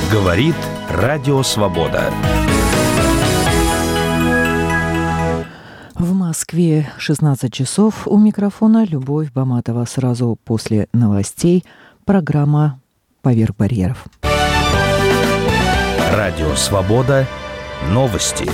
Говорит Радио Свобода. В Москве 16 часов. У микрофона Любовь Баматова. Сразу после новостей программа «Поверх барьеров». Радио Свобода. Новости.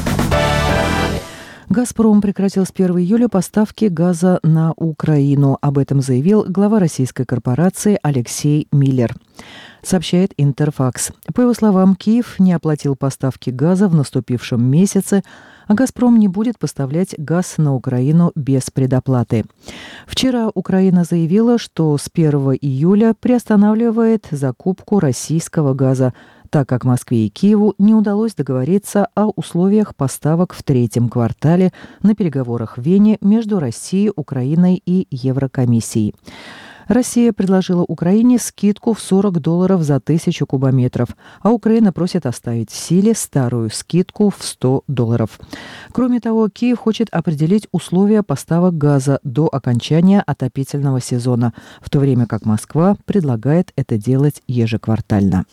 «Газпром» прекратил с 1 июля поставки газа на Украину. Об этом заявил глава российской корпорации Алексей Миллер. Сообщает Интерфакс. По его словам, Киев не оплатил поставки газа в наступившем месяце, а «Газпром» не будет поставлять газ на Украину без предоплаты. Вчера Украина заявила, что с 1 июля приостанавливает закупку российского газа, так как Москве и Киеву не удалось договориться о условиях поставок в третьем квартале на переговорах в Вене между Россией, Украиной и Еврокомиссией. Россия предложила Украине скидку в $40 за 1000 кубометров, а Украина просит оставить в силе старую скидку в $100. Кроме того, Киев хочет определить условия поставок газа до окончания отопительного сезона, в то время как Москва предлагает это делать ежеквартально.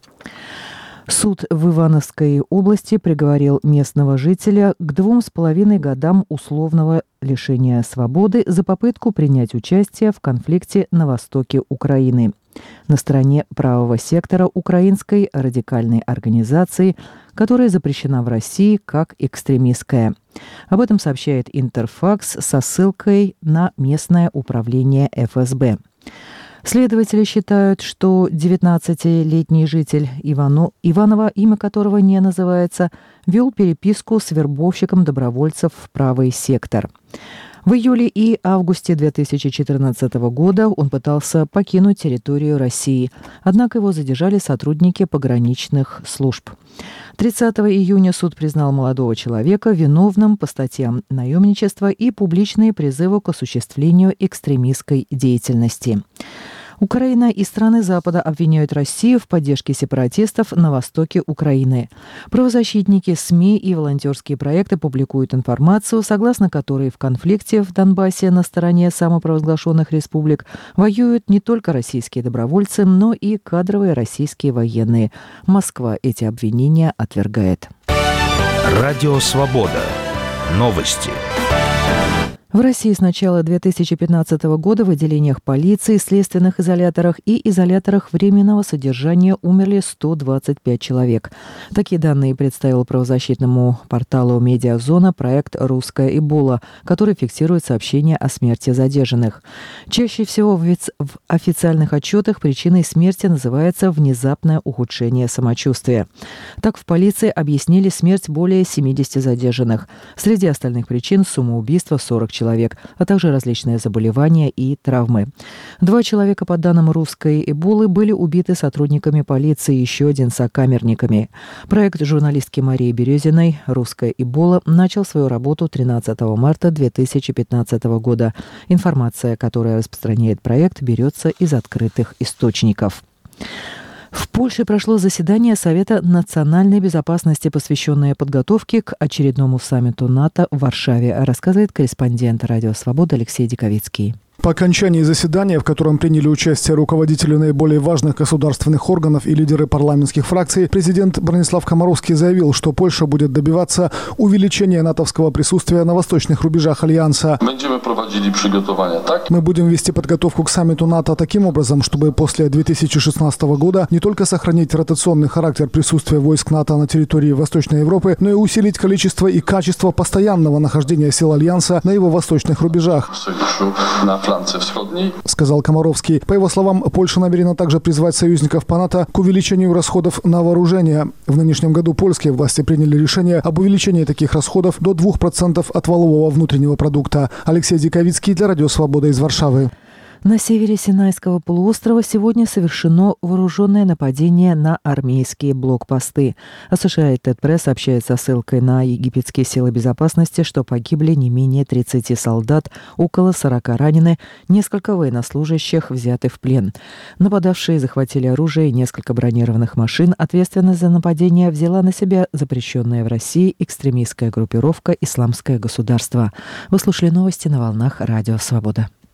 Суд в Ивановской области приговорил местного жителя к 2,5 годам условного лишения свободы за попытку принять участие в конфликте на востоке Украины на стороне правого сектора украинской радикальной организации, которая запрещена в России как экстремистская. Об этом сообщает Интерфакс со ссылкой на местное управление ФСБ. Следователи считают, что 19-летний житель Иванова, имя которого не называется, вел переписку с вербовщиком добровольцев в правый сектор. В июле и августе 2014 года он пытался покинуть территорию России, однако его задержали сотрудники пограничных служб. 30 июня суд признал молодого человека виновным по статьям наемничества и публичные призывы к осуществлению экстремистской деятельности. Украина и страны Запада обвиняют Россию в поддержке сепаратистов на востоке Украины. Правозащитники, СМИ и волонтерские проекты публикуют информацию, согласно которой в конфликте в Донбассе на стороне самопровозглашенных республик воюют не только российские добровольцы, но и кадровые российские военные. Москва эти обвинения отвергает. Радио Свобода. Новости. В России с начала 2015 года в отделениях полиции, следственных изоляторах и изоляторах временного содержания умерли 125 человек. Такие данные представил правозащитному порталу «Медиазона» проект «Русская Эбола», который фиксирует сообщения о смерти задержанных. Чаще всего в официальных отчетах причиной смерти называется внезапное ухудшение самочувствия. Так, в полиции объяснили смерть более 70 задержанных. Среди остальных причин самоубийство 40 человек, а также различные заболевания и травмы. 2 человека, по данным «Русской Эболы», были убиты сотрудниками полиции, еще один сокамерниками. Проект журналистки Марии Березиной «Русская Эбола» начал свою работу 13 марта 2015 года. Информация, которая распространяет проект, берется из открытых источников. В Польше прошло заседание Совета национальной безопасности, посвященное подготовке к очередному саммиту НАТО в Варшаве, рассказывает корреспондент «Радио Свобода» Алексей Диковицкий. По окончании заседания, в котором приняли участие руководители наиболее важных государственных органов и лидеры парламентских фракций, президент Бронислав Комаровский заявил, что Польша будет добиваться увеличения натовского присутствия на восточных рубежах Альянса. Мы будем вести подготовку к саммиту НАТО таким образом, чтобы после 2016 года не только сохранить ротационный характер присутствия войск НАТО на территории Восточной Европы, но и усилить количество и качество постоянного нахождения сил Альянса на его восточных рубежах, сказал Комаровский. По его словам, Польша намерена также призвать союзников по НАТО к увеличению расходов на вооружение. В нынешнем году польские власти приняли решение об увеличении таких расходов до 2% от валового внутреннего продукта. Алексей Диковицкий для Радио Свобода из Варшавы. На севере Синайского полуострова сегодня совершено вооруженное нападение на армейские блокпосты. Associated Press сообщает со ссылкой на египетские силы безопасности, что погибли не менее 30 солдат, около 40 ранены, несколько военнослужащих взяты в плен. Нападавшие захватили оружие и несколько бронированных машин. Ответственность за нападение взяла на себя запрещенная в России экстремистская группировка «Исламское государство». Вы слушали новости на волнах Радио Свобода.